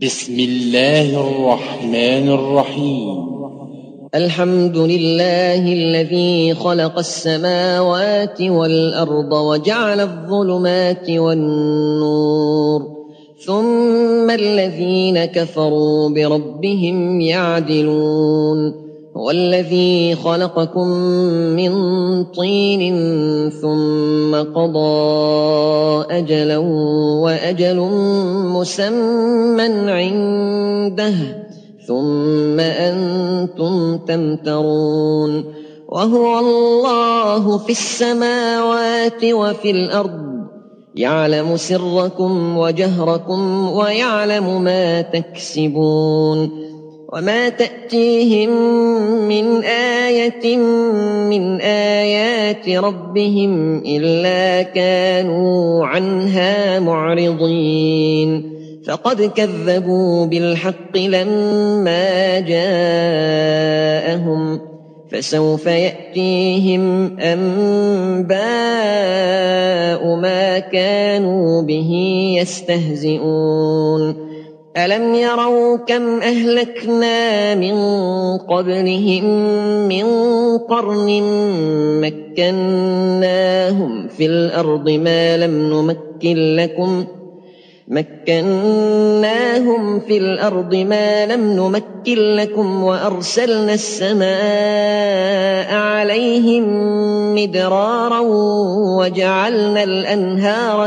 بسم الله الرحمن الرحيم. الحمد لله الذي خلق السماوات والأرض وجعل الظلمات والنور، ثم الذين كفروا بربهم يعدلون. هو الذي خلقكم من طين ثم قضى أجلا وأجل مسمى عنده ثم أنتم تمترون. وهو الله في السماوات وفي الأرض، يعلم سركم وجهركم ويعلم ما تكسبون. وما تأتيهم من آية من آيات ربهم إلا كانوا عنها معرضين. فقد كذبوا بالحق لما جاءهم، فسوف يأتيهم أنباء ما كانوا به يستهزئون. ألم يروا كم أهلكنا من قبلهم من قرن مكناهم في الأرض ما لم نمكن لكم وأرسلنا السماء عليهم مدرارا وجعلنا الأنهار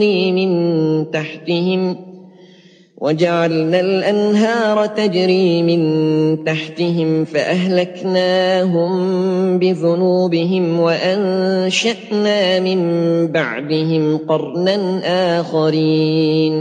تجري من تحتهم فأهلكناهم بذنوبهم وأنشأنا من بعدهم قرنا آخرين.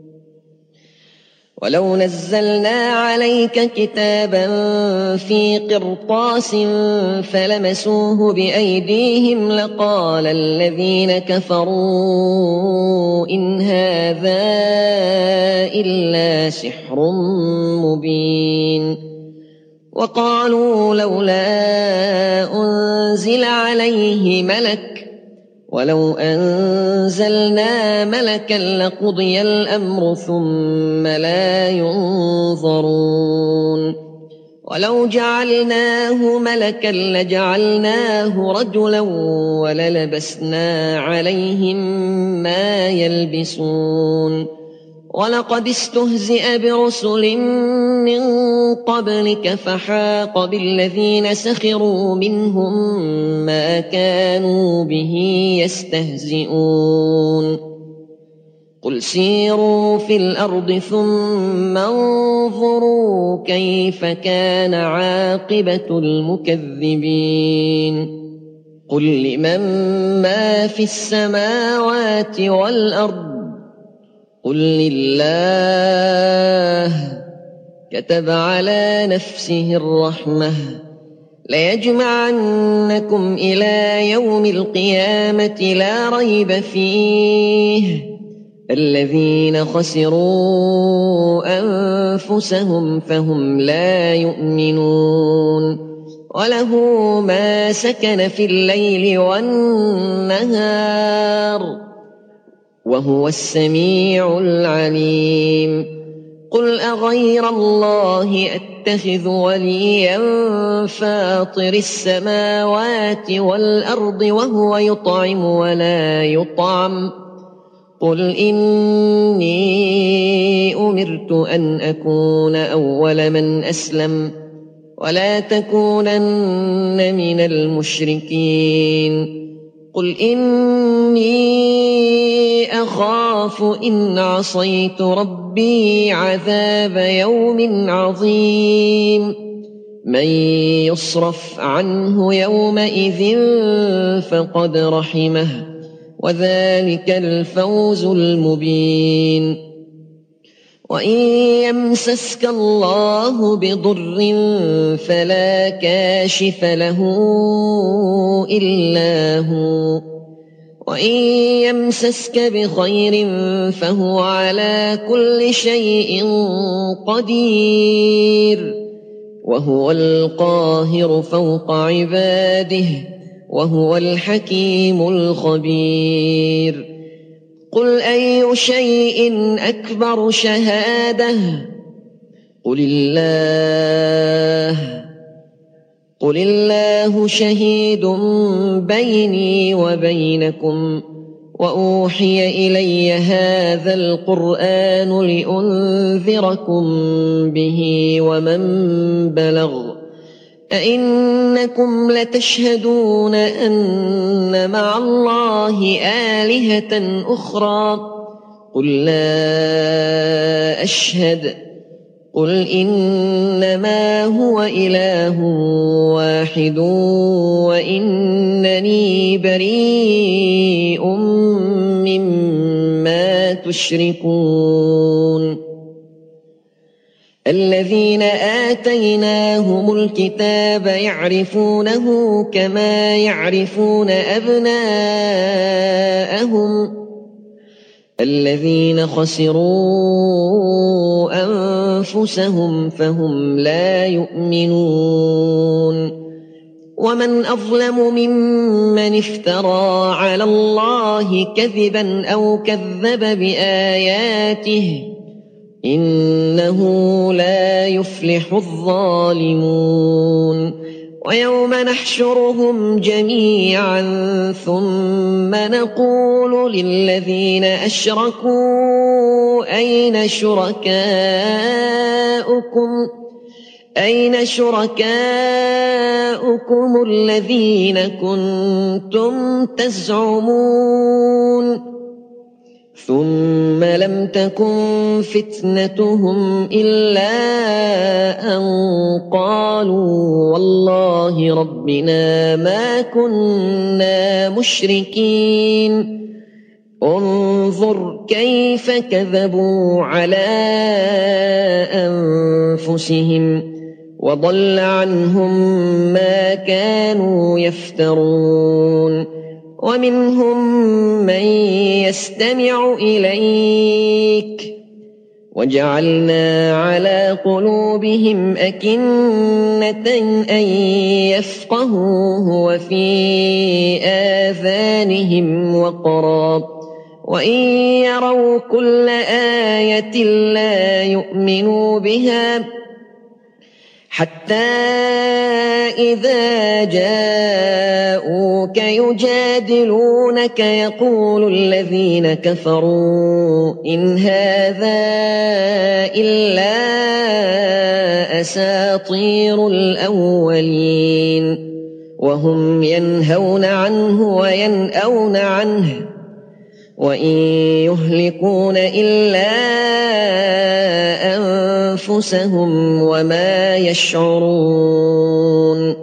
ولو نزلنا عليك كتابا في قرطاس فلمسوه بأيديهم لقال الذين كفروا إن هذا إلا سحر مبين. وقالوا لولا أنزل عليه ملك، ولو أنزلنا ملكا لقضي الأمر ثم لا ينظرون. ولو جعلناه ملكا لجعلناه رجلا وللبسنا عليهم ما يلبسون. ولقد استهزئ برسل من قبلك فحاق بالذين سخروا منهم ما كانوا به يستهزئون. قل سيروا في الأرض ثم انظروا كيف كان عاقبة المكذبين. قل لمن ما في السماوات والأرض، قل لله. كتب على نفسه الرحمة ليجمعنكم إلى يوم القيامة لا ريب فيه. الذين خسروا أنفسهم فهم لا يؤمنون. وله ما سكن في الليل والنهار وهو السميع العليم. قل أغير الله أتخذ وليا فاطر السماوات والأرض وهو يطعم ولا يطعم. قل إني أمرت أن أكون أول من أسلم ولا تكونن من المشركين. قل إني أخاف إن عصيت ربي عذاب يوم عظيم. من يصرف عنه يومئذ فقد رحمه وذلك الفوز المبين. وإن يمسسك الله بضر فلا كاشف له إلا هو، وإن يمسسك بخير فهو على كل شيء قدير. وهو القاهر فوق عباده وهو الحكيم الخبير. قل أي شيء أكبر شهادة قل الله شهيد بيني وبينكم وأوحي إلي هذا القرآن لأنذركم به ومن بلغ أئنكم لتشهدون أن مع الله آلهة أخرى قل لا أشهد قل إنما هو إله واحد وإنني بريء مما تشركون الذين آتيناهم الكتاب يعرفونه كما يعرفون أبناءهم الذين خسروا أنفسهم فهم لا يؤمنون ومن أظلم ممن افترى على الله كذبا أو كذب بآياته إنه لا يفلح الظالمون ويوم نحشرهم جميعا ثم نقول للذين أشركوا أين شركاؤكم الذين كنتم تزعمون ثم لم تكن فتنتهم إلا أن قالوا والله ربنا ما كنا مشركين انظر كيف كذبوا على أنفسهم وضل عنهم ما كانوا يفترون ومنهم من يستمع إليك وجعلنا على قلوبهم أكنة أن يفقهوه وفي آذانهم وقرا وإن يروا كل آية لا يؤمنوا بها حتى إذا جاءوك يجادلونك يقول الذين كفروا إن هذا إلا أساطير الأولين وهم ينهون عنه وينأون عنه وإن يهلكون إلا أنفسهم وما يشعرون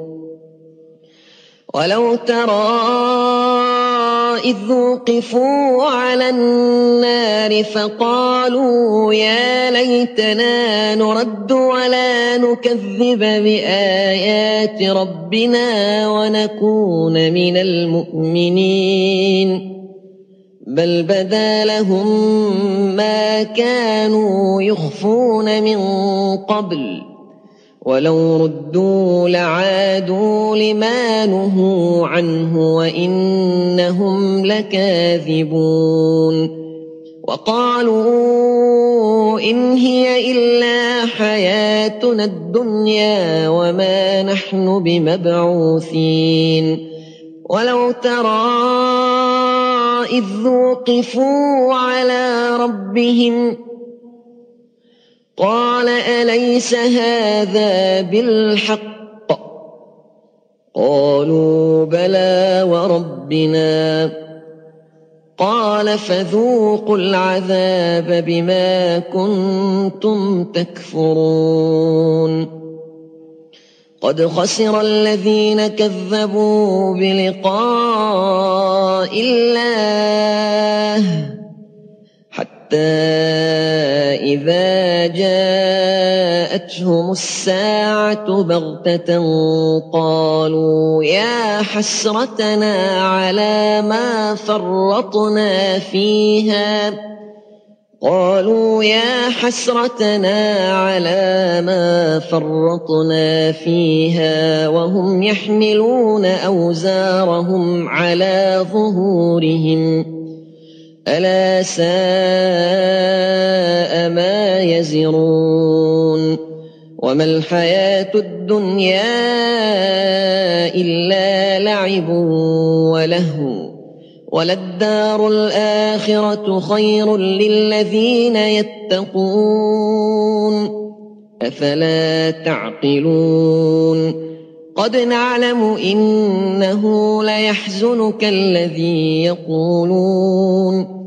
ولو ترى إذ وقفوا على النار فقالوا يا ليتنا نرد ولا نكذب بآيات ربنا ونكون من المؤمنين بل بدا لهم ما كانوا يخفون من قبل ولو ردوا لعادوا لما نهوا عنه وإنهم لكاذبون وقالوا إن هي إلا حياتنا الدنيا وما نحن بمبعوثين ولو ترى إذ وقفوا على ربهم قال أليس هذا بالحق قالوا بلى وربنا قال فذوقوا العذاب بما كنتم تكفرون قد خسر الذين كذبوا بلقاء الله حتى إذا جاءتهم الساعة بغتة قالوا يا حسرتنا على ما فرطنا فيها وهم يحملون أوزارهم على ظهورهم ألا ساء ما يزرون وما الحياة الدنيا إلا لعب ولهو وللدار الآخرة خير للذين يتقون أفلا تعقلون قد نعلم إنه ليحزنك الذي يقولون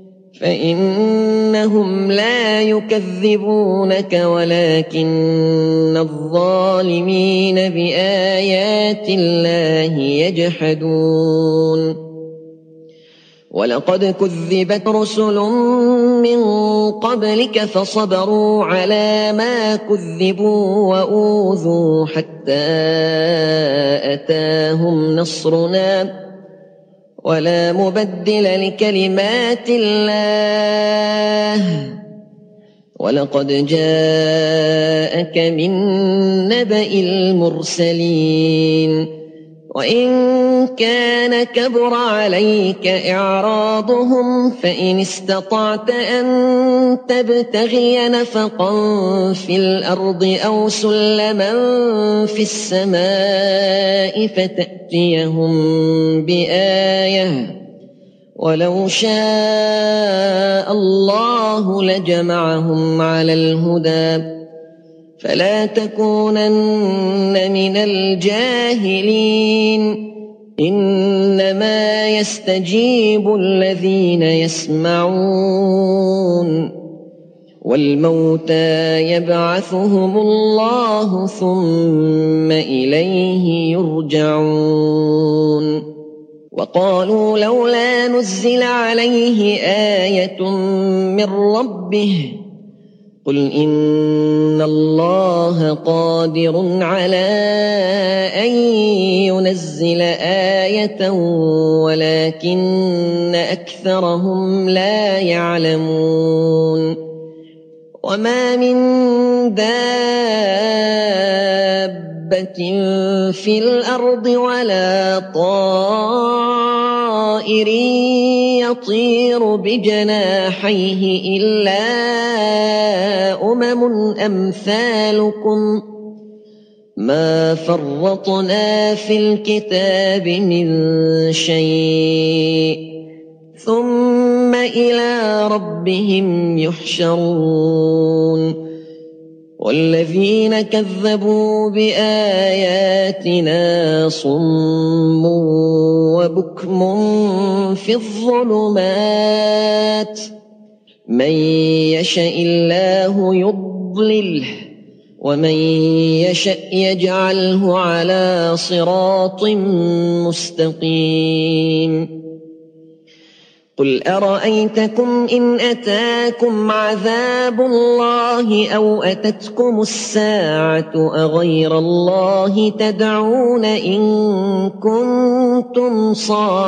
فإنهم لا يكذبونك ولكن الظالمين بآيات الله يجحدون ولقد كذبت رسل من قبلك فصبروا على ما كذبوا وأوذوا حتى أتاهم نصرنا ولا مبدل لكلمات الله ولقد جاءك من نبأ المرسلين وإن كان كبر عليك إعراضهم فإن استطعت أن تبتغي نفقا في الأرض أو سلما في السماء فتأتيهم بآية ولو شاء الله لجمعهم على الهدى فلا تكونن من الجاهلين إنما يستجيب الذين يسمعون والموتى يبعثهم الله ثم إليه يرجعون وقالوا لولا نزل عليه آية من ربه قل إن الله قادر على أن ينزل آية ولكن أكثرهم لا يعلمون وما من دابة في الأرض ولا طائر يطير بجناحيه إلا أمم أمثالكم ما فرطنا في الكتاب من شيء ثم إلى ربهم يحشرون والذين كذبوا بآياتنا صم وبكم في الظلمات من يشاء الله يضلله ومن يشاء يجعله على صراط مستقيم قل أرأيتكم إن أتاكم عذاب الله أو أتتكم الساعة أغير الله تدعون إن كنتم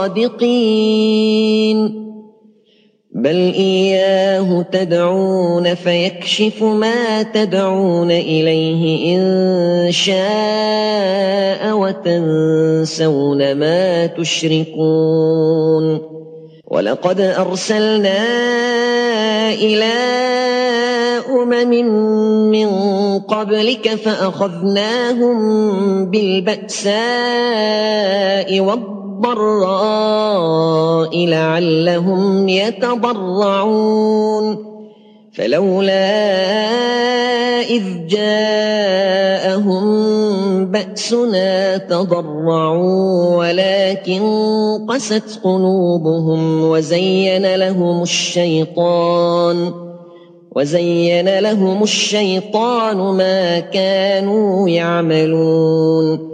صادقين بل إياه تدعون فيكشف ما تدعون إليه إن شاء وتنسون ما تشركون ولقد أرسلنا إلى أمم من قبلك فأخذناهم بالبأساء والضراء لعلهم يتضرعون فلولا إذ جاءهم بأسنا تضرعوا ولكن قست قلوبهم وزين لهم الشيطان ما كانوا يعملون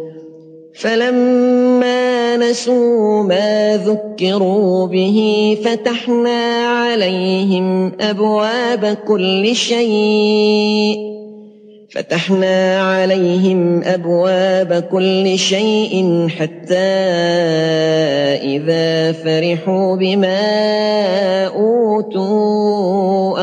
فلما نسوا ما ذكروا به فتحنا عليهم أبواب كل شيء حتى إذا فرحوا بما أوتوا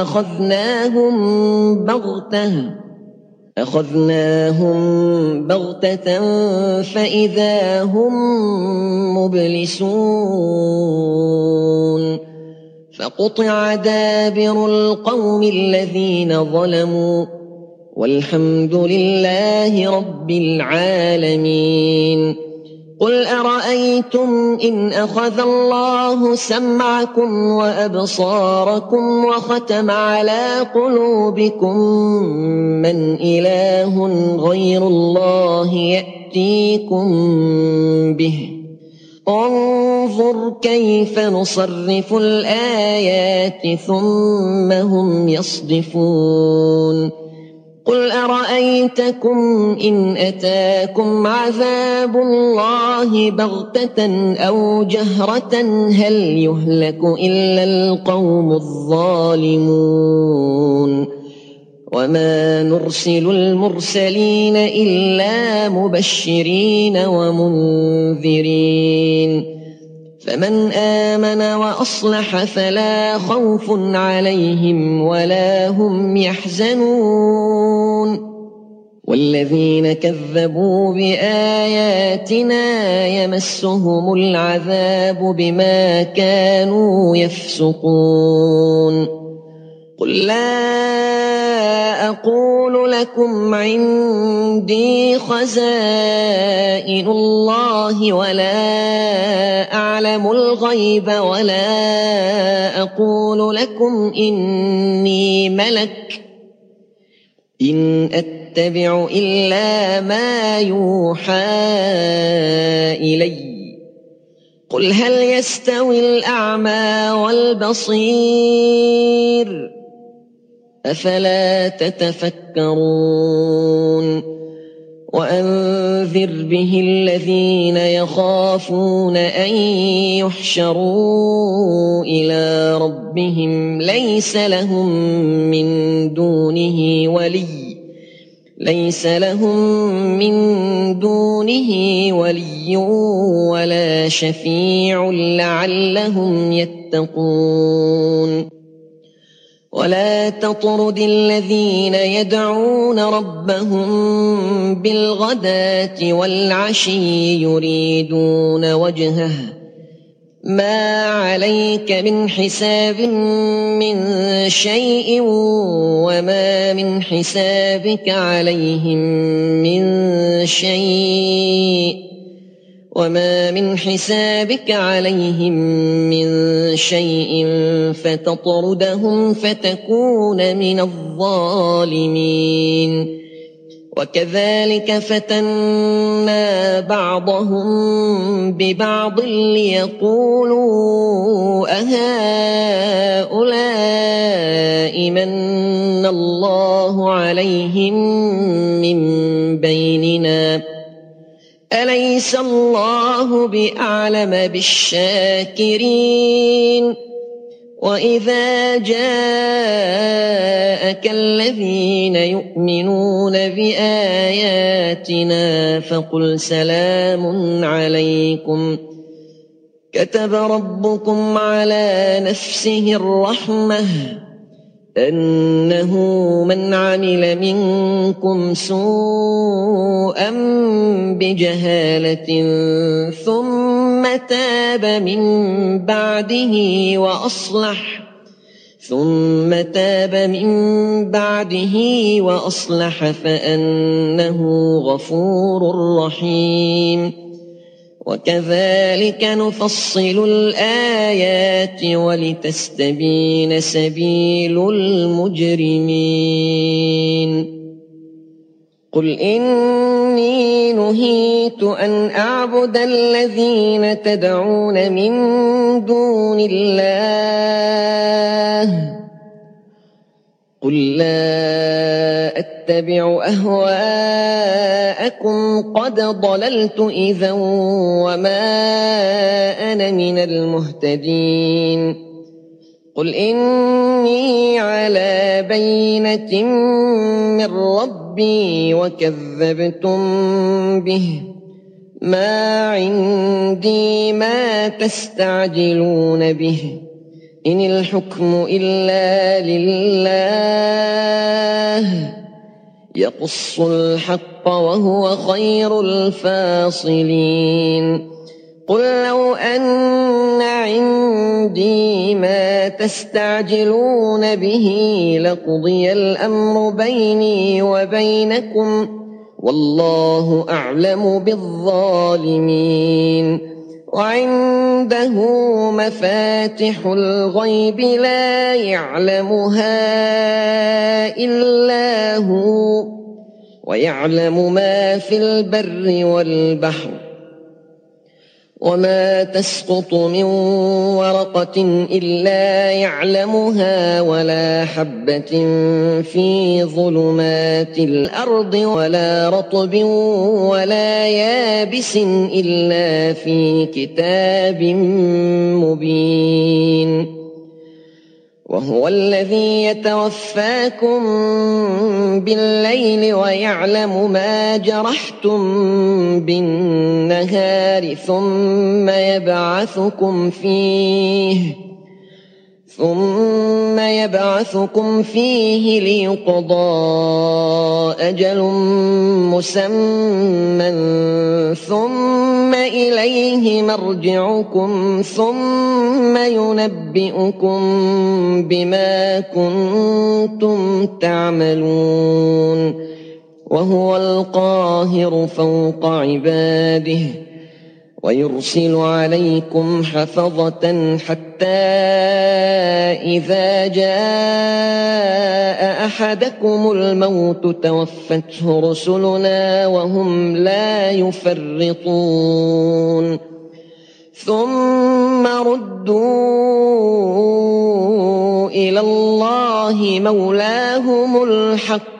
أخذناهم بغتة فإذا هم مبلسون فقطع دابر القوم الذين ظلموا والحمد لله رب العالمين. قل أرأيتم إن أخذ الله سمعكم وأبصاركم وختم على قلوبكم من إله غير الله يأتيكم به؟ انظر كيف نصرف الآيات ثم هم يصدفون. قل أرأيتكم إن أتاكم عذاب الله بغتة أو جهرة هل يهلك إلا القوم الظالمون؟ وما نرسل المرسلين إلا مبشرين ومنذرين، فمن آمن وأصلح فلا خوف عليهم ولا هم يحزنون. والذين كذبوا بآياتنا يمسهم العذاب بما كانوا يفسقون. قل لا أقول لكم عندي خزائن الله ولا أعلم الغيب ولا أقول لكم إني ملك إن أتبع إلا ما يوحى إلي. قل هل يستوي الأعمى والبصير أفلا تتفكرون؟ وأنذر به الذين يخافون أن يحشروا إلى ربهم ليس لهم من دونه ولي ولا شفيع لعلهم يتقون. ولا تطرد الذين يدعون ربهم بالغداة والعشي يريدون وجهه ما عليك من حساب من شيء وما من حسابك عليهم من شيء فتطردهم فتكون من الظالمين. وكذلك فتنا بعضهم ببعض ليقولوا أهؤلاء من الله عليهم من بيننا أليس الله بأعلم بالشاكرين؟ وإذا جاءك الذين يؤمنون بآياتنا فقل سلام عليكم كتب ربكم على نفسه الرحمة أنه من عمل منكم سوءا بجهالة ثم تاب من بعده وأصلح فأنه غفور رحيم. وكذلك نفصل الآيات ولتستبين سبيل المجرمين. قل إني نهيت أن أعبد الذين تدعون من دون الله قل لا أتبع أهواءكم قد ضللت إذا وما أنا من المهتدين. قل إني على بينة من ربي وكذبتم به ما عندي ما تستعجلون به إن الحكم إلا لله يقص الحق وهو خير الفاصلين. قل لو أن عندي ما تستعجلون به لقضي الأمر بيني وبينكم والله أعلم بالظالمين وعنده مفاتح الغيب لا يعلمها إلا هو ويعلم ما في البر والبحر وما تسقط من ورقة إلا يعلمها ولا حبة في ظلمات الأرض ولا رطب ولا يابس إلا في كتاب مبين وهو الذي يتوفاكم بالليل ويعلم ما جرحتم بالنهار ثم يبعثكم فيه ليقضى أجل مسمى ثم إليه مرجعكم ثم ينبئكم بما كنتم تعملون وهو القاهر فوق عباده ويرسل عليكم حفظة حتى إذا جاء أحدكم الموت توفته رسلنا وهم لا يفرطون ثم ردوا إلى الله مولاهم الحق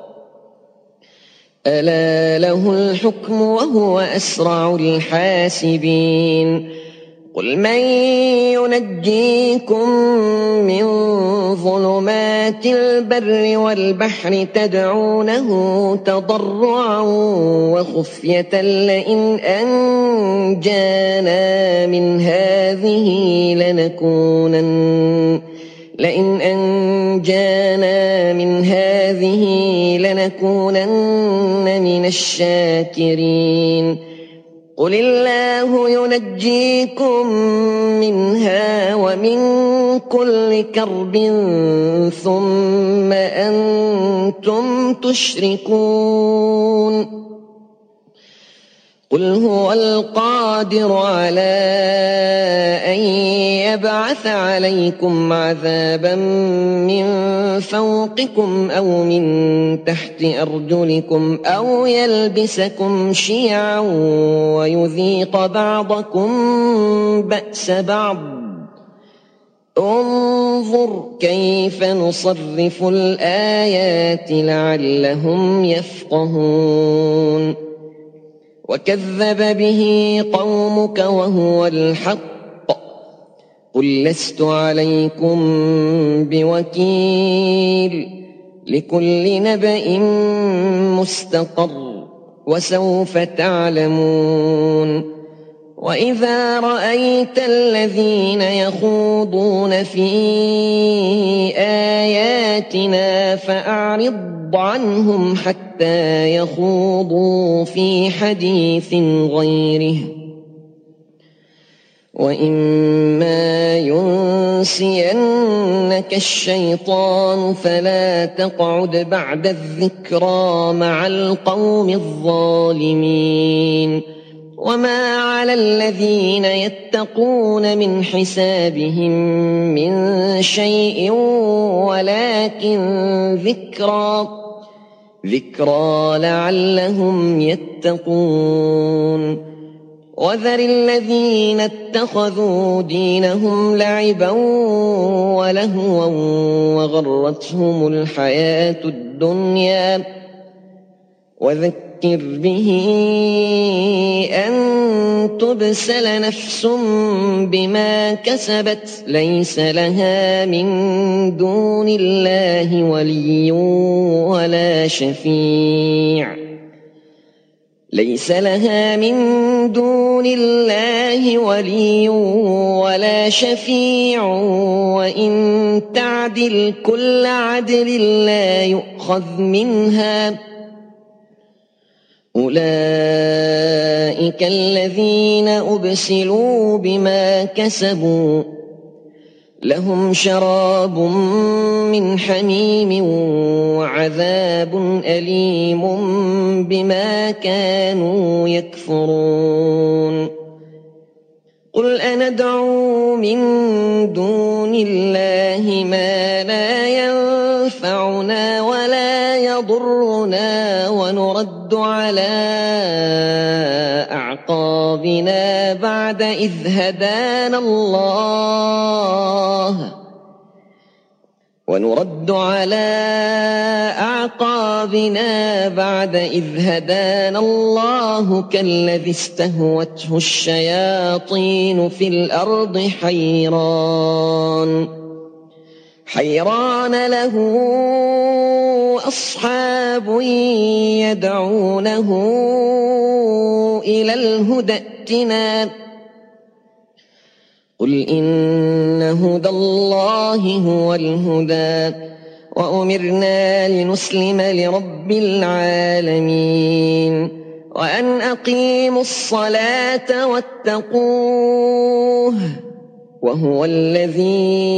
ألا له الحكم وهو أسرع الحاسبين قل من ينجيكم من ظلمات البر والبحر تدعونه تضرعا وخفية لئن أنجانا من هذه لنكونن من الشاكرين قل الله ينجيكم منها ومن كل كرب ثم أنتم تشركون قل هو القادر على أن يبعث عليكم عذابا من فوقكم أو من تحت أرجلكم أو يلبسكم شيعا ويذيق بعضكم بأس بعض انظر كيف نصرف الآيات لعلهم يفقهون وكذب به قومك وهو الحق قل لست عليكم بوكيل لكل نبأ مستقر وسوف تعلمون وإذا رأيت الذين يخوضون في آياتنا فأعرض عنهم حتى يخوضوا في حديث غيره وإما ينسينك الشيطان فلا تقعد بعد الذكرى مع القوم الظالمين وما على الذين يتقون من حسابهم من شيء ولكن ذكرى لعلهم يتقون وذر الذين اتخذوا دينهم لعبا ولهوا وغرتهم الحياة الدنيا وذكر به أن تبسل نفس بما كسبت ليس لها من دون الله ولي ولا شفيع وإن تعدل كل عدل لا يؤخذ منها أولئك أولئك الذين أبسلوا بما كسبوا لهم شراب من حميم وعذاب أليم بما كانوا يكفرون قل أندعو من دون الله ما لا ينفعنا ولا يضرنا ونرد على أعقابنا بعد إذ هدانا الله كالذي استهوته الشياطين في الأرض حيران له أصحاب يدعونه إلى الهدى ائتنا قل إن هدى الله هو الهدى وأمرنا لنسلم لرب العالمين وأن أقيموا الصلاة واتقوه وهو الذي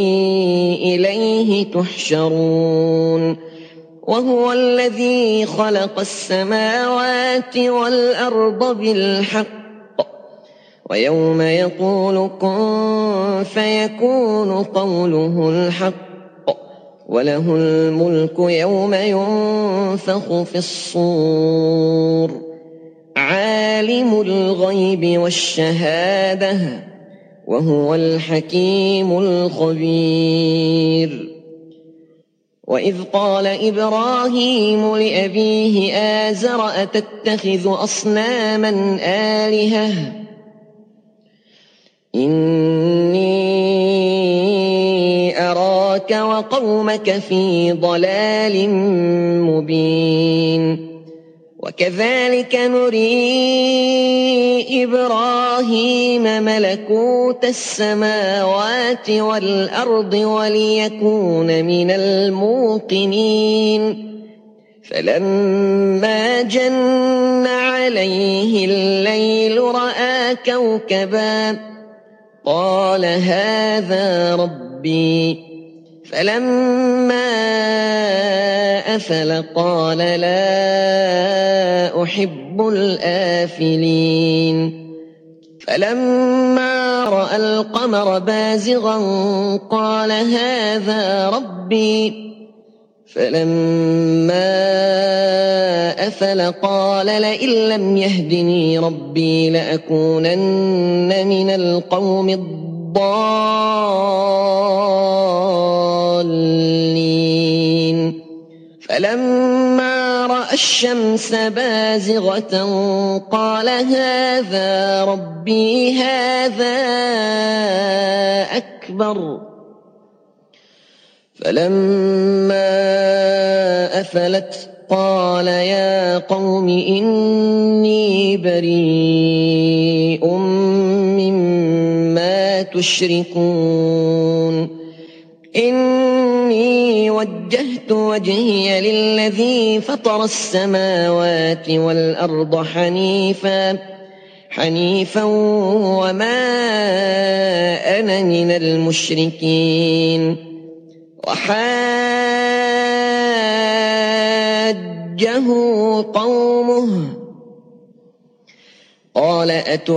إليه تحشرون وهو الذي خلق السماوات والأرض بالحق ويوم يقول كن فيكون قوله الحق وله الملك يوم ينفخ في الصور عالم الغيب والشهادة وهو الحكيم الخبير وإذ قال إبراهيم لأبيه آزر أتتخذ أصناما آلهة إني أراك وقومك في ضلال مبين وكذلك نري إبراهيم ملكوت السماوات والأرض وليكون من الموقنين فلما جن عليه الليل رأى كوكبا قال هذا ربي فلما أفل قال لا أحب الآفلين فلما رأى القمر بازغا قال هذا ربي فلما أفل قال لئن لم يهدني ربي لأكونن من القوم الضالين فلما رأى الشمس بازغة قال هذا ربي هذا أكبر فلما أفلت قال يا قوم إني بريء مما تشركون إني وجهت وجهي للذي فطر السماوات والأرض حنيفا وما أنا من المشركين وحاجه قومه قال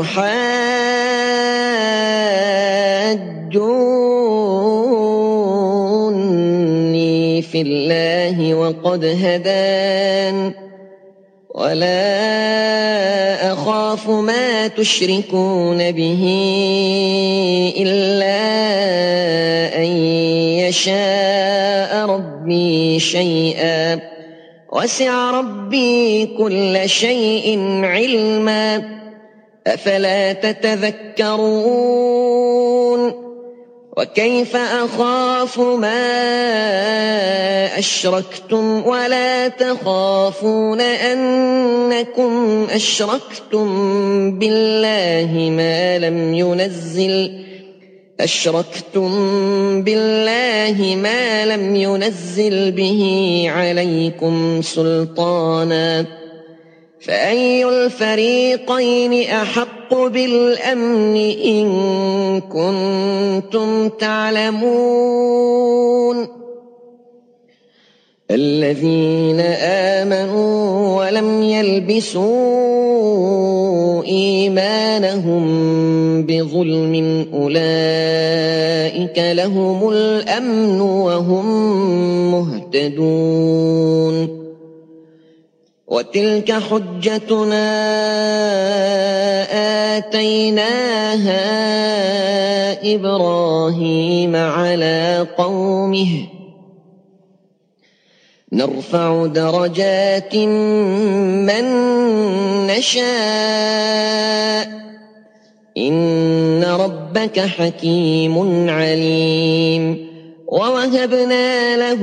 أتحاجوني في الله وقد هدان ولا أخاف ما تشركون به إلا أن يشاء ربي شيئا وسع ربي كل شيء علما أفلا تتذكرون وكيف أخاف ما أشركتم ولا تخافون أنكم أشركتم بالله ما لم ينزل به عليكم سلطانا فأي الفريقين أحق بالأمن إن كنتم تعلمون الذين آمنوا ولم يلبسوا إيمانهم بظلم أولئك لهم الأمن وهم مهتدون وتلك حجتنا آتيناها إبراهيم على قومه نرفع درجات من نشاء إن ربك حكيم عليم ووهبنا له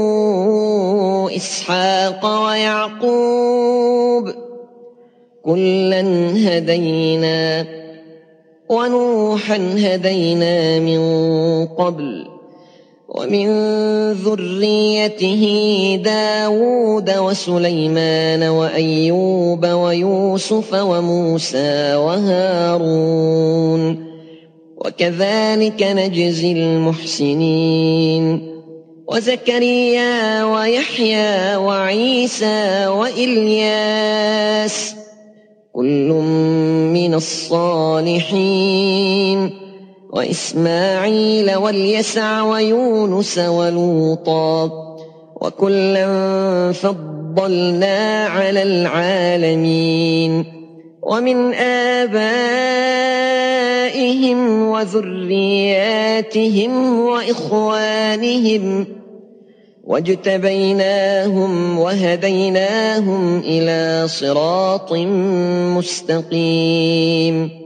إسحاق ويعقوب كلا هدينا ونوحا هدينا من قبل ومن ذريته داود وسليمان وأيوب ويوسف وموسى وهارون وكذلك نجزي المحسنين وزكريا ويحيى وعيسى وإلياس كل من الصالحين وإسماعيل واليسع ويونس ولوطا وكلا فضلنا على العالمين ومن آبائهم وذرياتهم وإخوانهم واجتبيناهم وهديناهم إلى صراط مستقيم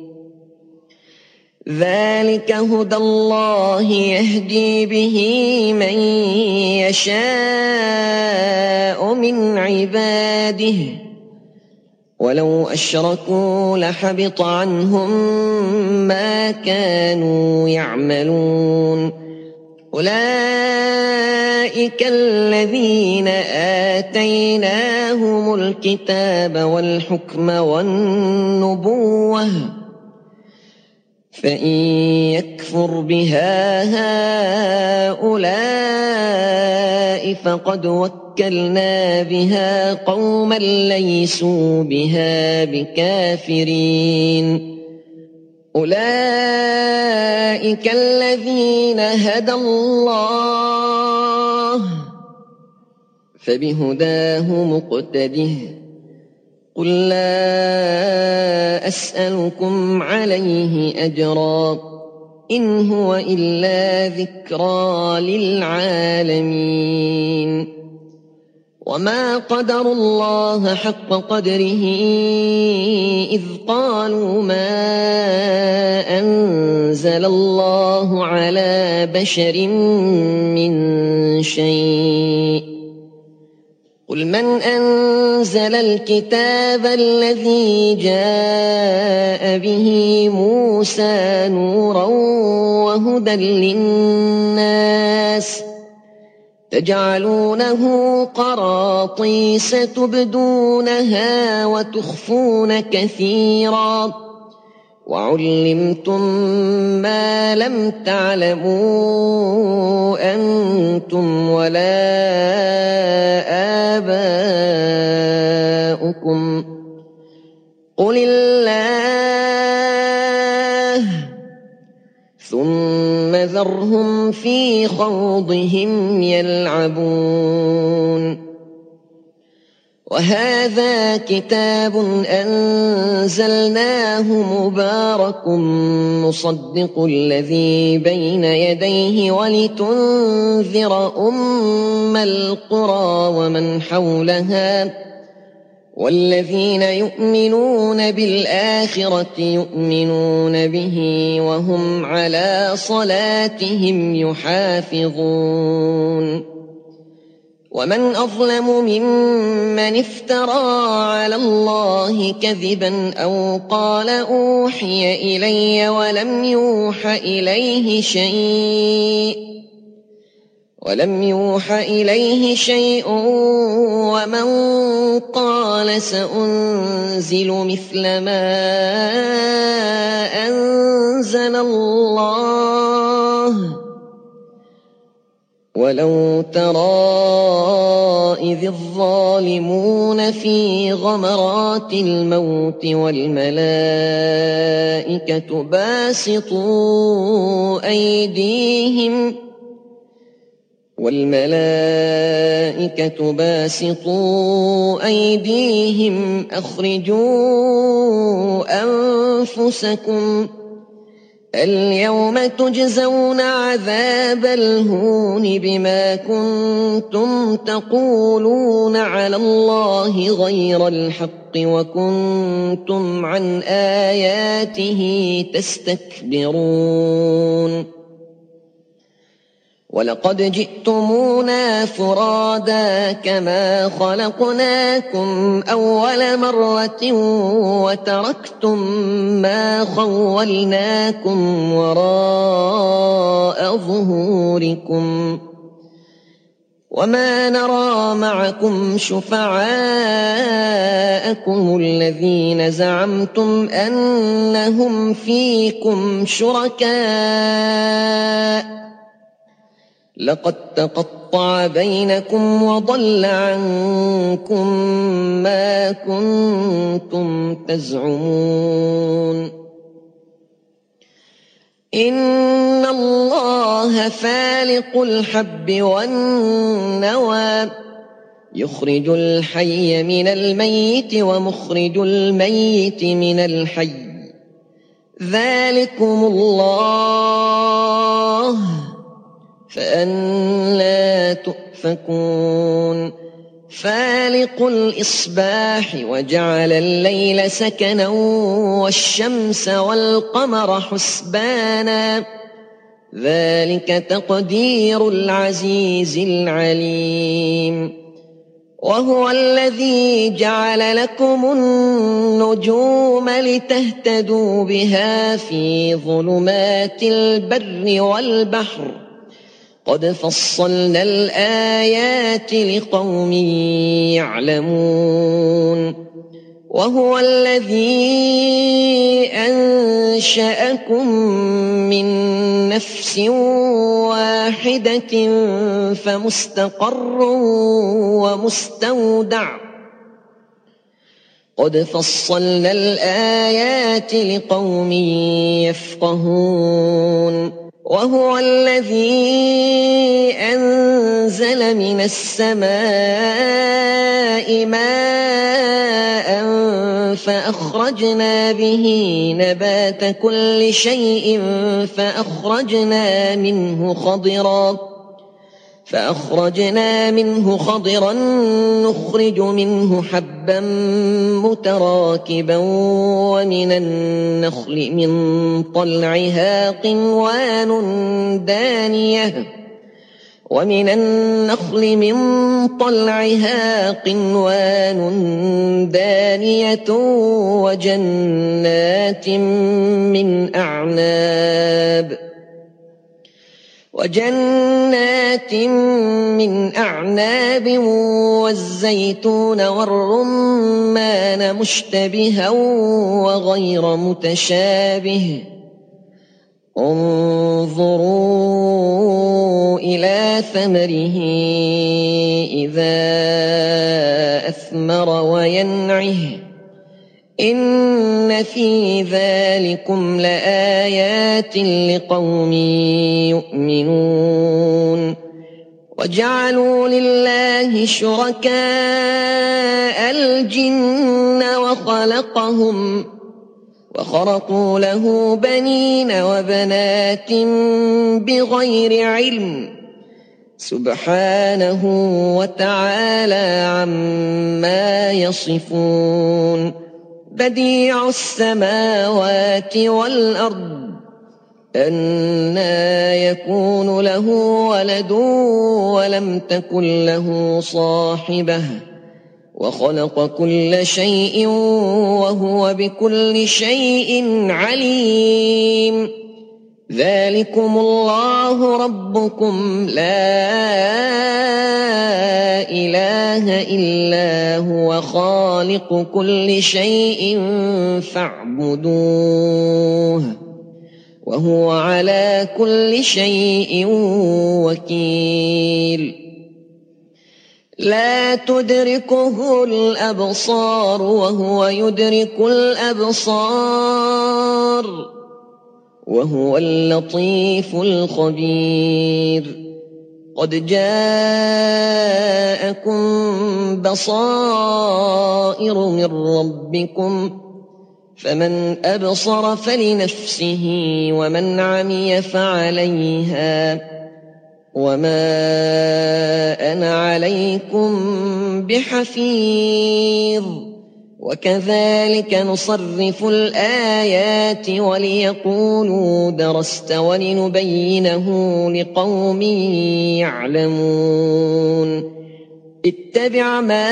ذلك هدى الله يهدي به من يشاء من عباده ولو أشركوا لحبط عنهم ما كانوا يعملون أولئك الذين آتيناهم الكتاب والحكم والنبوة فإن يكفر بها هؤلاء فقد وكلنا بها قوما ليسوا بها بكافرين أولئك الذين هدى الله فبهداه مقتده قل لا أسألكم عليه أجرا إن هو إلا ذكرى للعالمين وما قدروا الله حق قدره إذ قالوا ما أنزل الله على بشر من شيء قل من أنزل الكتاب الذي جاء به موسى نورا وهدى للناس تجعلونه قراطيس تبدونها وتخفون كثيرا وعلمتم ما لم تعلموا أنتم ولا آباؤكم قل الله ثم ذرهم في خوضهم يلعبون وهذا كتاب أنزلناه مبارك مصدق الذي بين يديه ولتنذر أم القرى ومن حولها والذين يؤمنون بالآخرة يؤمنون به وهم على صلاتهم يحافظون ومن أظلم ممن افترى على الله كذبا أو قال أوحي إلي ولم يوح إليه شيء ولم يوح إليه شيء ومن قال سأنزل مثل ما أنزل الله ولو ترى إذ الظالمون في غمرات الموت والملائكة باسطوا أيديهم أخرجوا أنفسكم اليوم تجزون عذاب الهون بما كنتم تقولون على الله غير الحق وكنتم عن آياته تستكبرون ولقد جئتمونا فرادا كما خلقناكم أول مرة وتركتم ما خولناكم وراء ظهوركم وما نرى معكم شفعاءكم الذين زعمتم أنهم فيكم شركاء لقد تقطع بينكم وضل عنكم ما كنتم تزعمون إن الله فالق الحب والنوى يخرج الحي من الميت ومخرج الميت من الحي ذلكم الله فأنى تؤفكون فالق الإصباح وجعل الليل سكنا والشمس والقمر حسبانا ذلك تقدير العزيز العليم وهو الذي جعل لكم النجوم لتهتدوا بها في ظلمات البر والبحر قد فصلنا الآيات لقوم يعلمون وهو الذي أنشأكم من نفس واحدة فمستقر ومستودع قد فصلنا الآيات لقوم يفقهون وهو الذي أنزل من السماء ماء فأخرجنا به نبات كل شيء فأخرجنا منه خضرا نخرج منه حبا متراكبا ومن النخل من طلعها قنوان دانية وجنات من أعناب والزيتون والرمان مشتبها وغير متشابه انظروا إلى ثمره إذا أثمر وينعه إن في ذلكم لآيات لقوم يؤمنون وجعلوا لله شركاء الجن وخرقوا له بنين وبنات بغير علم سبحانه وتعالى عما يصفون بديع السماوات والأرض أنى يكون له ولد ولم تكن له صاحبة وخلق كل شيء وهو بكل شيء عليم ذلكم الله ربكم لا إله إلا هو خالق كل شيء فاعبدوه وهو على كل شيء وكيل لا تدركه الأبصار وهو يدرك الأبصار وهو اللطيف الخبير قد جاءكم بصائر من ربكم فمن أبصر فلنفسه ومن عمي فعليها وما أنا عليكم بحفيظ وكذلك نصرف الآيات وليقولوا درست ولنبينه لقوم يعلمون اتبع ما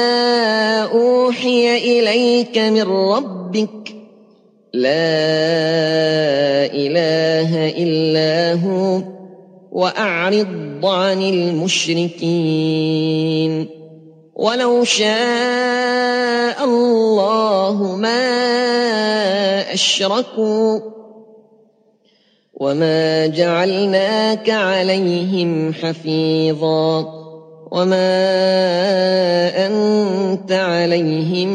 أوحي إليك من ربك لا إله إلا هو وأعرض عن المشركين ولو شاء الله ما أشركوا وما جعلناك عليهم حفيظا وما أنت عليهم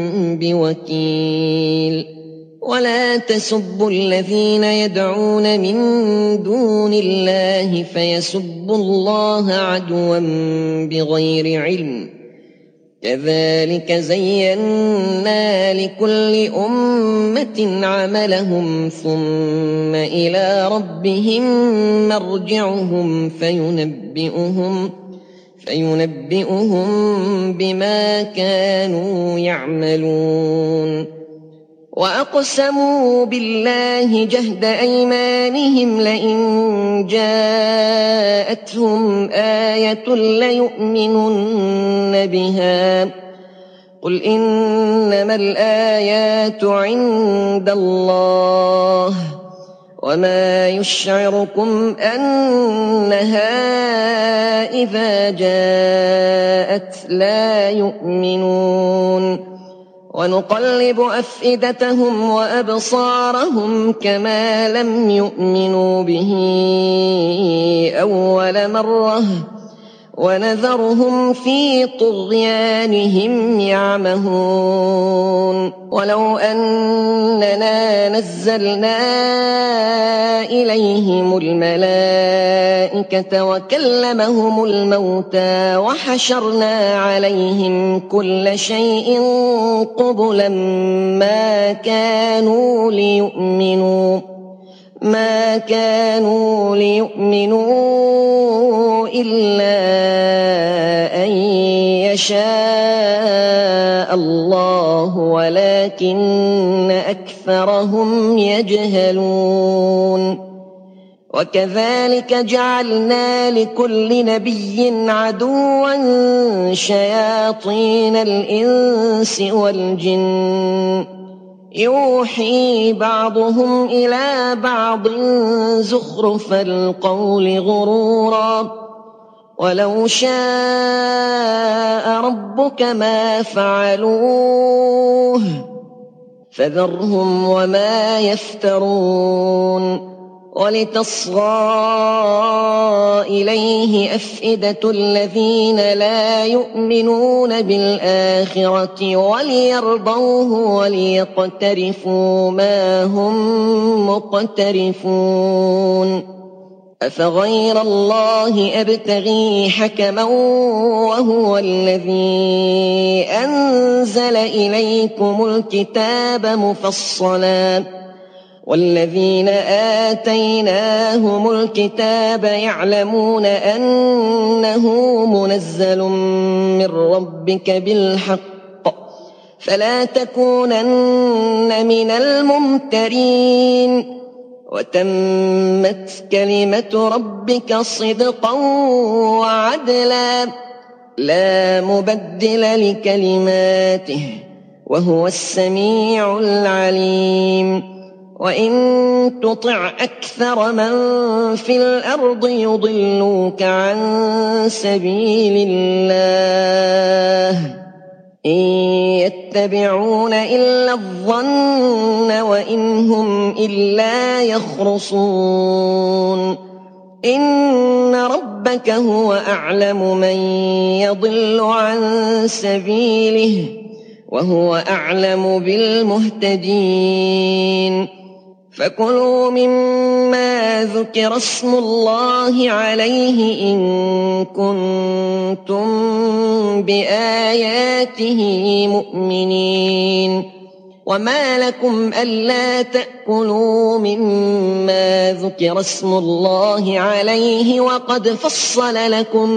بوكيل ولا تسبوا الذين يدعون من دون الله فيسبوا الله عدوا بغير علم كذلك زينا لكل أمة عملهم ثم إلى ربهم مرجعهم فينبئهم بما كانوا يعملون وأقسموا بالله جهد أيمانهم لئن جاءتهم آية ليؤمنن بها قل إنما الآيات عند الله وما يشعركم أنها إذا جاءت لا يؤمنون ونقلب أفئدتهم وأبصارهم كما لم يؤمنوا به أول مرة ونذرهم في طغيانهم يعمهون ولو أننا نزلنا إليهم الملائكة وكلمهم الموتى وحشرنا عليهم كل شيء قبلا ما كانوا ليؤمنوا إلا أن يشاء الله ولكن أكثرهم يجهلون وكذلك جعلنا لكل نبي عدوا شياطين الإنس والجن يوحي بعضهم إلى بعض زخرف القول غرورا ولو شاء ربك ما فعلوه فذرهم وما يفترون ولتصغى إليه أفئدة الذين لا يؤمنون بالآخرة وليرضوه وليقترفوا ما هم مقترفون أفغير الله أبتغي حكما وهو الذي أنزل إليكم الكتاب مفصلا والذين آتيناهم الكتاب يعلمون أنه منزل من ربك بالحق فلا تكونن من الممترين وتمت كلمة ربك صدقا وعدلا لا مبدل لكلماته وهو السميع العليم وإن تطع أكثر من في الأرض يضلوك عن سبيل الله إن يتبعون إلا الظن وإن هم إلا يخرصون إن ربك هو أعلم من يضل عن سبيله وهو أعلم بالمهتدين فكلوا مما ذكر اسم الله عليه إن كنتم بآياته مؤمنين وما لكم ألا تأكلوا مما ذكر اسم الله عليه وقد فصل لكم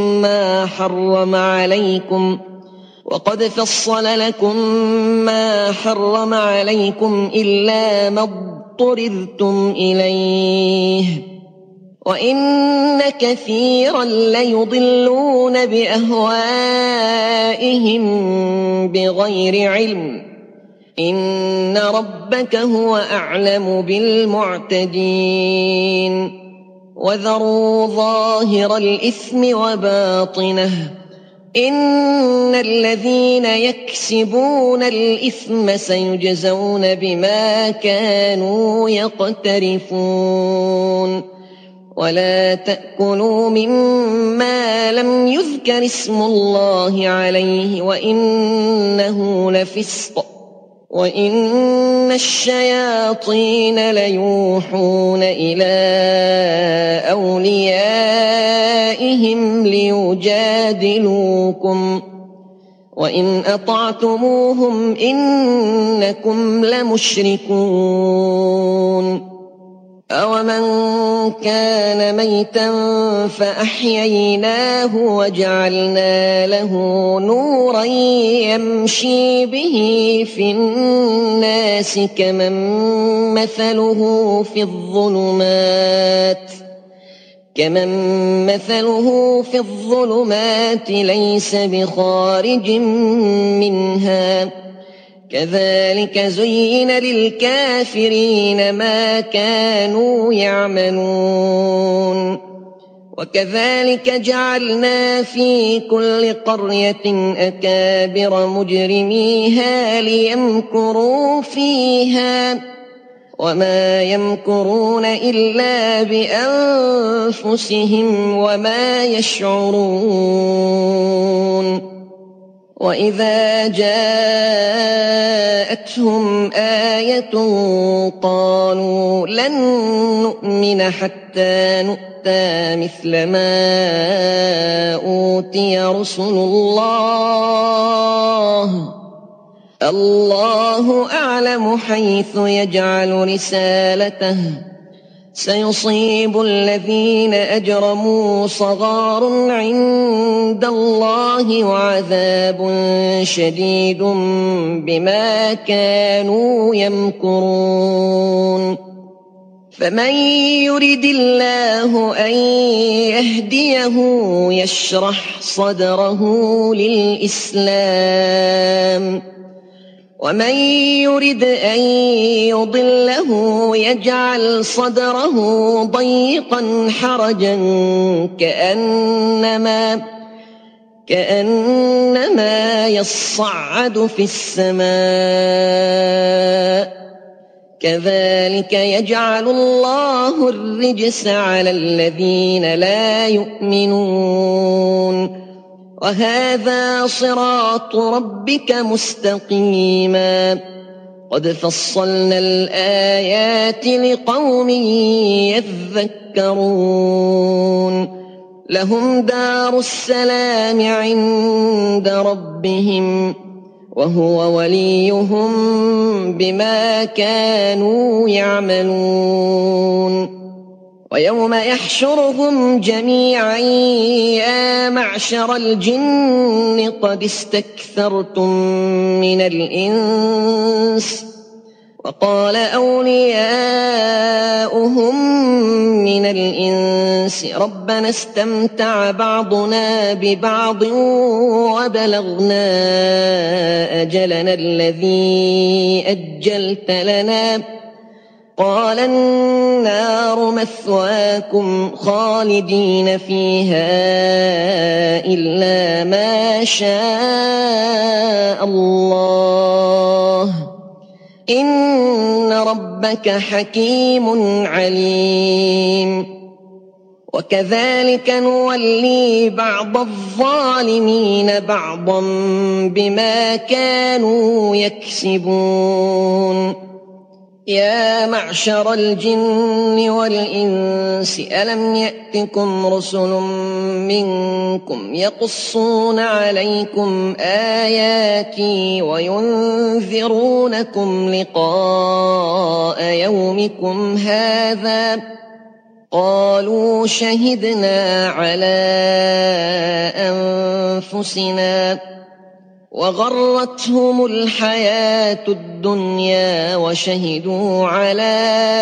ما حرم عليكم إلا ما اضطررتم إليه وإن كثيرا ليضلون بأهوائهم بغير علم إن ربك هو أعلم بالمعتدين وذروا ظاهر الإثم وباطنه إن الذين يكسبون الإثم سيجزون بما كانوا يقترفون ولا تأكلوا مما لم يذكر اسم الله عليه وإنه لفسق وإن الشياطين ليوحون إلى أوليائهم ليجادلوكم وإن أطعتموهم إنكم لمشركون أومن كان ميتا فأحييناه وجعلنا له نورا يمشي به في الناس كمن مثله في الظلمات ليس بخارج منها كذلك زين للكافرين ما كانوا يعملون وكذلك جعلنا في كل قرية أكابر مجرميها ليمكروا فيها وما يمكرون إلا بأنفسهم وما يشعرون وإذا جاءتهم آية قالوا لن نؤمن حتى نؤتى مثل ما أوتي رسل الله أعلم حيث يجعل رسالته سيصيب الذين أجرموا صغار عند الله وعذاب شديد بما كانوا يمكرون فمن يرد الله أن يهديه يشرح صدره للإسلام ومن يرد أن يضله يجعل صدره ضيقا حرجا كأنما يصعد في السماء كذلك يجعل الله الرجس على الذين لا يؤمنون وهذا صراط ربك مستقيما قد فصلنا الآيات لقوم يذكرون لهم دار السلام عند ربهم وهو وليهم بما كانوا يعملون ويوم يحشرهم جميعا يا معشر الجن قد استكثرتم من الإنس وقال أولياؤهم من الإنس ربنا استمتع بعضنا ببعض وبلغنا أجلنا الذي أجلت لنا قال النار مثواكم خالدين فيها إلا ما شاء الله إن ربك حكيم عليم وكذلك نولي بعض الظالمين بعضا بما كانوا يكسبون يا معشر الجن والإنس ألم يأتكم رسل منكم يقصون عليكم آياتي وينذرونكم لقاء يومكم هذا قالوا شهدنا على أنفسنا وغرتهم الحياة الدنيا وشهدوا على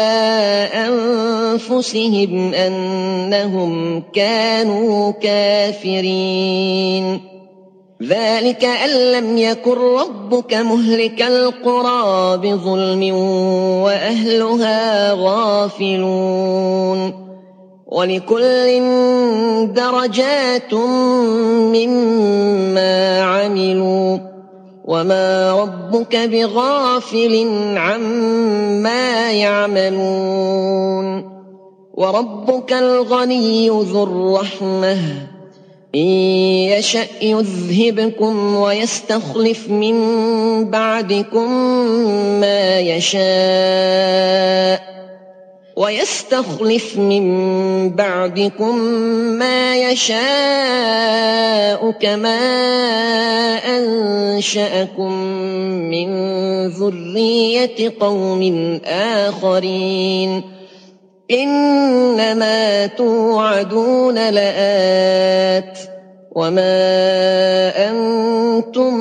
أنفسهم أنهم كانوا كافرين ذلك أن لم يكن ربك مهلك القرى بظلم وأهلها غافلون ولكل درجات مما عملوا وما ربك بغافل عما يعملون وربك الغني ذو الرحمة إن يشأ يذهبكم ويستخلف من بعدكم ما يشاء كما أنشأكم من ذرية قوم آخرين إنما توعدون لآت وما أنتم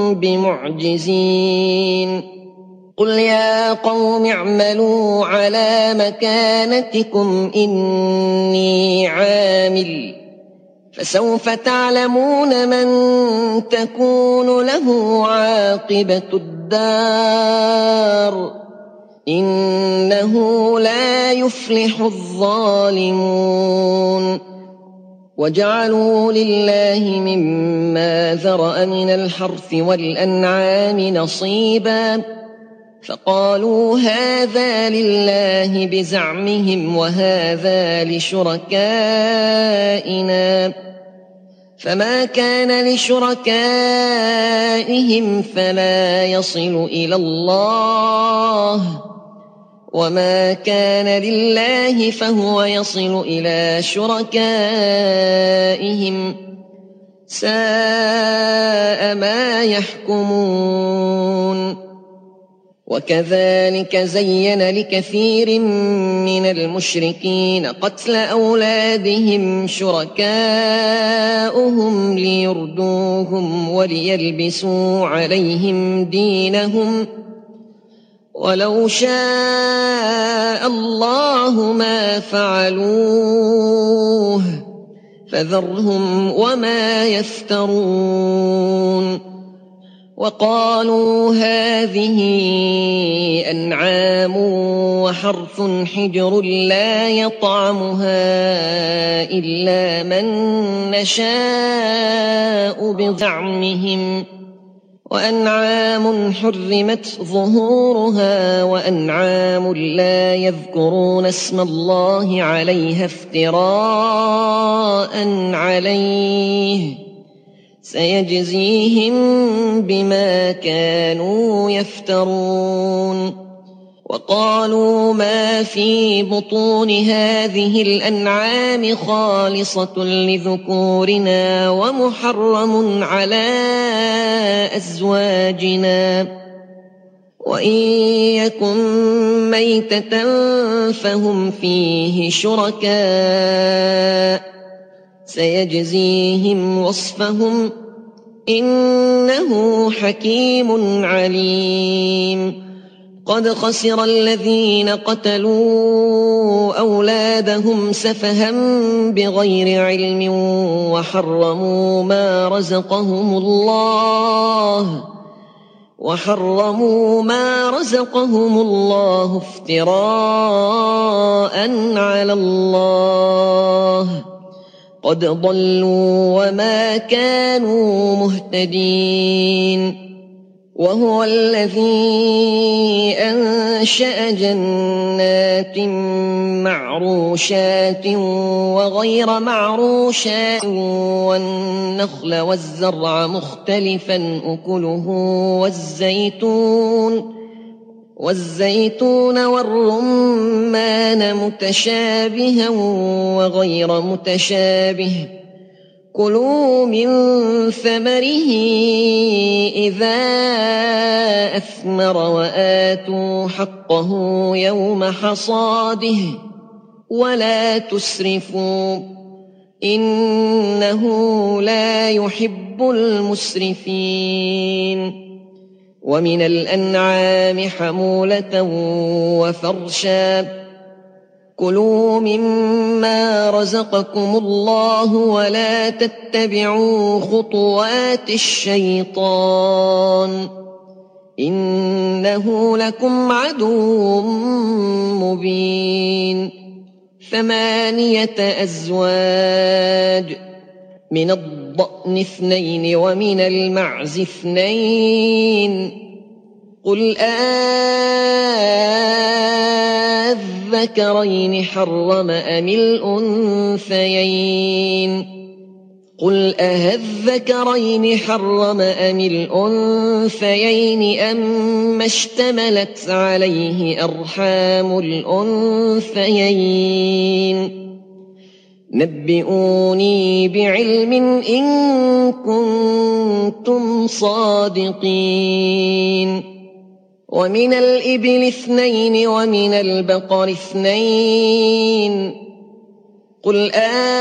بمعجزين قل يا قوم اعملوا على مكانتكم إني عامل فسوف تعلمون من تكون له عاقبة الدار إنه لا يفلح الظالمون وجعلوا لله مما ذرأ من الحرث والأنعام نصيبا فقالوا هذا لله بزعمهم وهذا لشركائنا فما كان لشركائهم فلا يصل إلى الله وما كان لله فهو يصل إلى شركائهم ساء ما يحكمون وكذلك زين لكثير من المشركين قتل أولادهم شركاؤهم ليردوهم وليلبسوا عليهم دينهم ولو شاء الله ما فعلوه فذرهم وما يفترون وقالوا هذه أنعام وحرث حجر لا يطعمها إلا من نشاء بزعمهم وأنعام حرمت ظهورها وأنعام لا يذكرون اسم الله عليها افتراء عليه سيجزيهم بما كانوا يفترون وقالوا ما في بطون هذه الأنعام خالصة لذكورنا ومحرم على أزواجنا وإن يكن ميتة فهم فيه شركاء سيجزيهم وصفهم إنه حكيم عليم قد خسر الذين قتلوا أولادهم سفها بغير علم وحرموا ما رزقهم الله افتراء على الله قد ضلوا وما كانوا مهتدين وهو الذي أنشأ جنات معروشات وغير معروشات والنخل والزرع مختلفا أكله والزيتون والرمان متشابها وغير متشابه كلوا من ثمره إذا أثمر وآتوا حقه يوم حصاده ولا تسرفوا إنه لا يحب المسرفين ومن الأنعام حمولة وفرشا كلوا مما رزقكم الله ولا تتبعوا خطوات الشيطان إنه لكم عدو مبين 8 أزواج من الضأن 2 ومن المعز 2 قل أذكرين حرم أم الأنثيين قل أذكرين حرم أم الأنثيين أما اشتملت عليه أرحام الأنثيين نبئوني بعلم إن كنتم صادقين ومن الإبل 2 ومن البقر 2 قل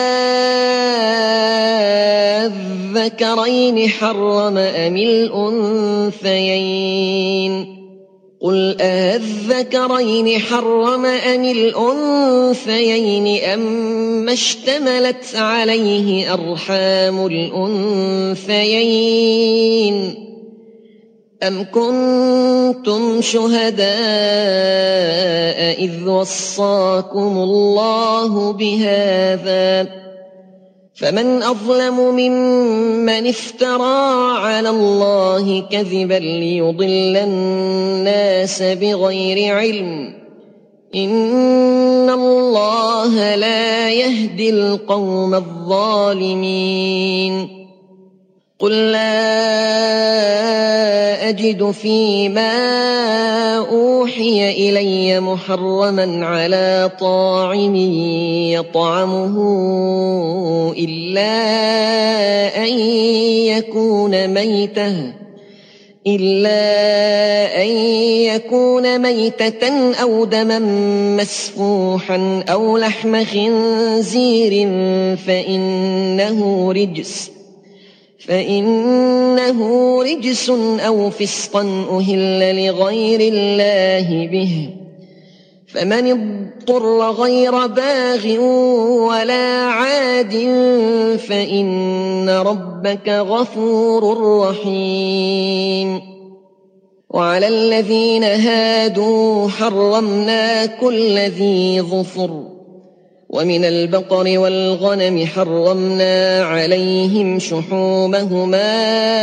أذكرين حرم أم الأنثيين قل أذكرين حرم أم الأنثيين أما اشتملت عليه أرحام الأنثيين أم كنتم شهداء إذ وصاكم الله بهذا فمن أظلم ممن افترى على الله كذبا ليضل الناس بغير علم إن الله لا يهدي القوم الظالمين قل لا أجد فيما أوحي إلي محرما على طاعم يطعمه إلا أن يكون ميتة أو دما مسفوحا أو لحم خنزير فإنه رجس أو فسقا أهل لغير الله به فمن اضطر غير باغ ولا عاد فإن ربك غفور رحيم وعلى الذين هادوا حرمنا كل ذي ظفر ومن البقر والغنم حرمنا عليهم شحومهما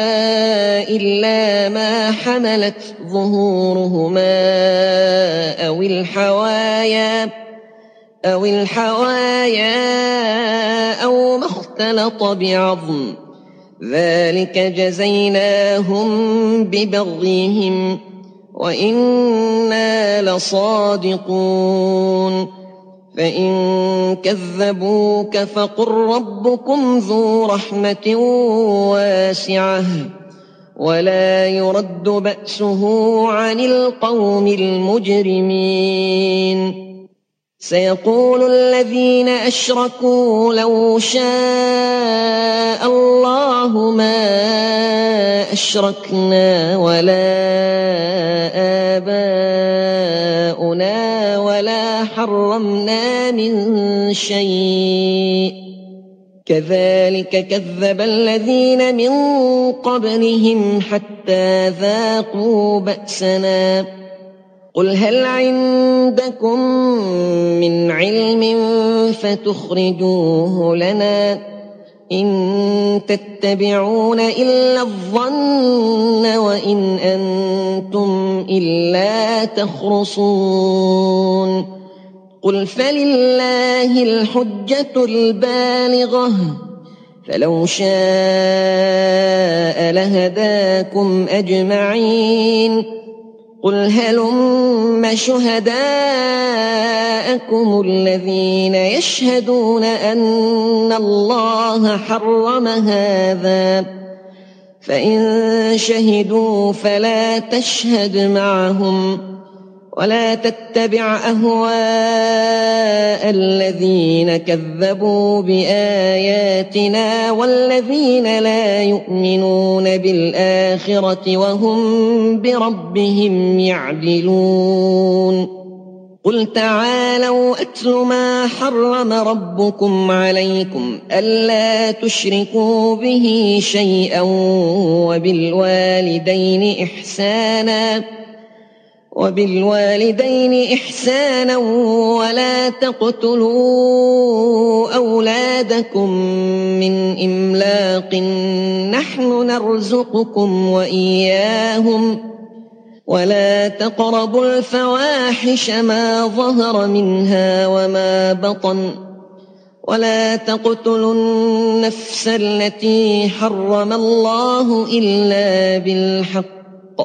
إلا ما حملت ظهورهما أو الحوايا أو ما اختلط بعظم ذلك جزيناهم ببغيهم وإنا لصادقون فإن كذبوك فقل ربكم ذو رحمة واسعة ولا يرد بأسه عن القوم المجرمين سيقول الذين أشركوا لو شاء الله ما أشركنا ولا آباؤنا ولا حرمنا من شيء كذلك كذب الذين من قبلهم حتى ذاقوا بأسنا قل هل عندكم من علم فتخرجوه لنا إن تتبعون إلا الظن وإن أنتم إلا تخرصون قل فلله الحجة البالغة فلو شاء لهداكم أجمعين قل هلم شهداءكم الذين يشهدون أن الله حرم هذا فإن شهدوا فلا تشهد معهم ولا تتبع أهواء الذين كذبوا بآياتنا والذين لا يؤمنون بالآخرة وهم بربهم يعدلون قل تعالوا أتل ما حرم ربكم عليكم ألا تشركوا به شيئا وبالوالدين إحسانا ولا تقتلوا أولادكم من إملاق نحن نرزقكم وإياهم ولا تقربوا الفواحش ما ظهر منها وما بطن ولا تقتلوا النفس التي حرم الله إلا بالحق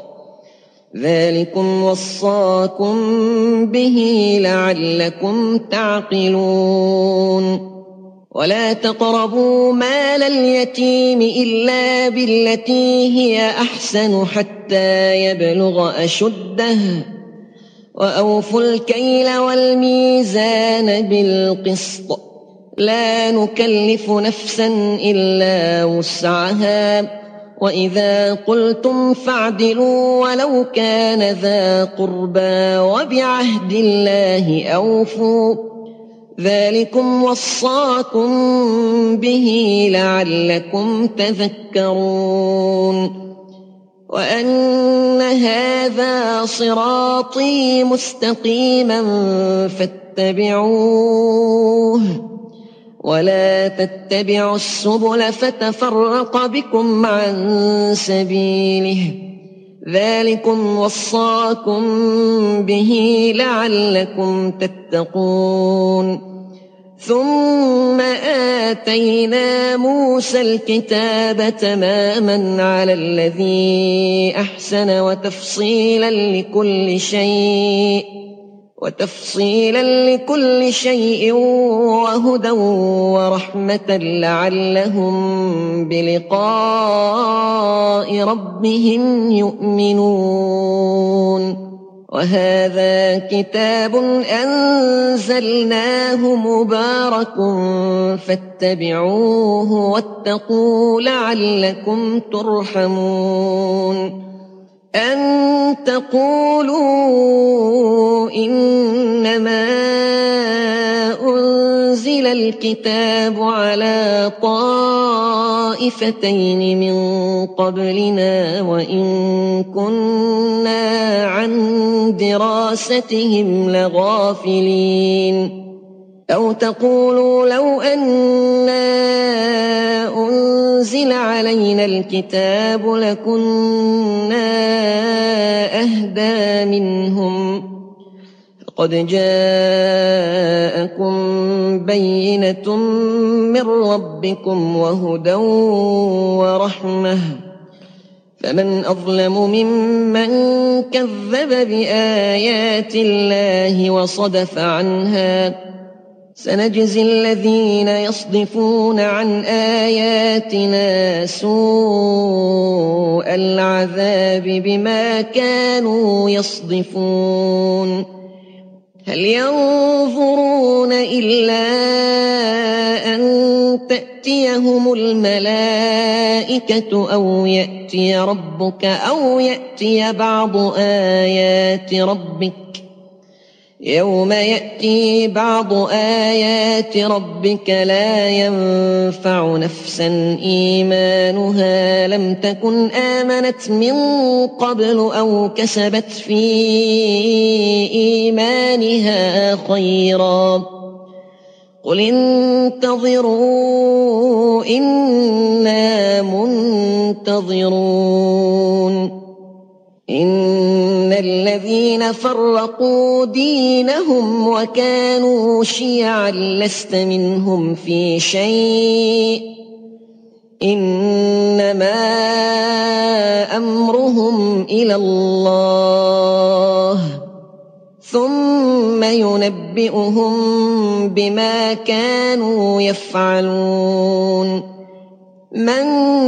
ذلكم وصاكم به لعلكم تعقلون ولا تقربوا مال اليتيم إلا بالتي هي أحسن حتى يبلغ أشده وأوفوا الكيل والميزان بالقسط لا نكلف نفسا إلا وسعها وإذا قلتم فاعدلوا ولو كان ذا قربى وبعهد الله أوفوا ذلكم وصاكم به لعلكم تذكرون وأن هذا صراطي مستقيما فاتبعوه ولا تتبعوا السبل فتفرق بكم عن سبيله ذلكم وصاكم به لعلكم تتقون ثم آتينا موسى الكتاب تماما على الذي أحسن وتفصيلا لكل شيء وهدى ورحمة لعلهم بلقاء ربهم يؤمنون وهذا كتاب أنزلناه مبارك فاتبعوه واتقوا لعلكم ترحمون أن تقولوا إنما أنزل الكتاب على طائفتين من قبلنا وإن كنا عن دراستهم لغافلين أو تقولوا لو أنا أنزل علينا الكتاب لكنا أهدى منهم فقد جاءكم بينة من ربكم وهدى ورحمة فمن أظلم ممن كذب بآيات الله وصدف عنها سنجزي الذين يصدفون عن آياتنا سوء العذاب بما كانوا يصدفون هل ينظرون إلا أن تأتيهم الملائكة أو يأتي ربك أو يأتي بعض آيات ربك يوم يأتي بعض آيات ربك لا ينفع نفسا إيمانها لم تكن آمنت من قبل أو كسبت في إيمانها خيرا قل انتظروا إنا منتظرون إن الذين فرقوا دينهم وكانوا شيعا لست منهم في شيء إنما أمرهم إلى الله ثم ينبئهم بما كانوا يفعلون من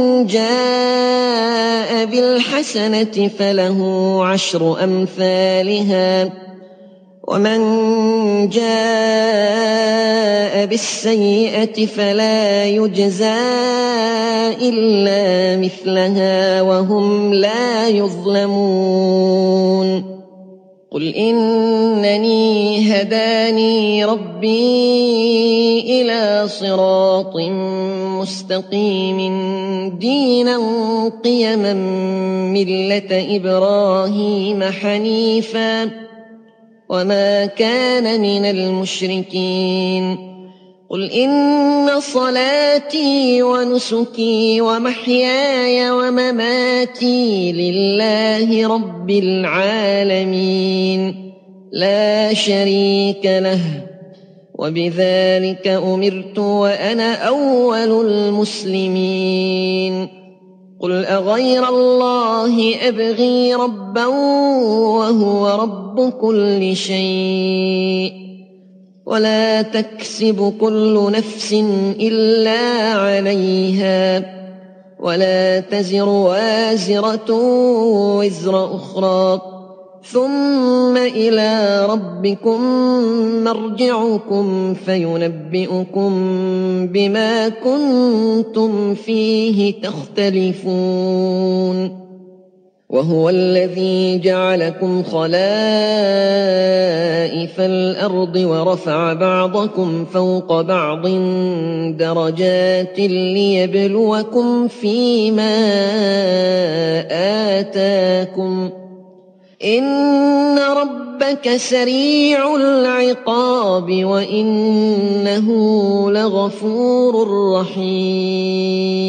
جاء بالحسنة فله 10 أمثالها ومن جاء بالسيئة فلا يجزى إلا مثلها وهم لا يظلمون قل إنني هداني ربي إلى صراط مستقيم دينا قيما ملة إبراهيم حنيفا وما كان من المشركين قل إن صلاتي ونسكي ومحياي ومماتي لله رب العالمين لا شريك له وبذلك أمرت وأنا أول المسلمين قل أغير الله أبغي ربا وهو رب كل شيء ولا تكسب كل نفس إلا عليها ولا تزر وازرة وزر أخرى ثم إلى ربكم مرجعكم فينبئكم بما كنتم فيه تختلفون وهو الذي جعلكم خلائف الأرض ورفع بعضكم فوق بعض درجات ليبلوكم فيما آتاكم إن ربك سريع العقاب وإنه لغفور رحيم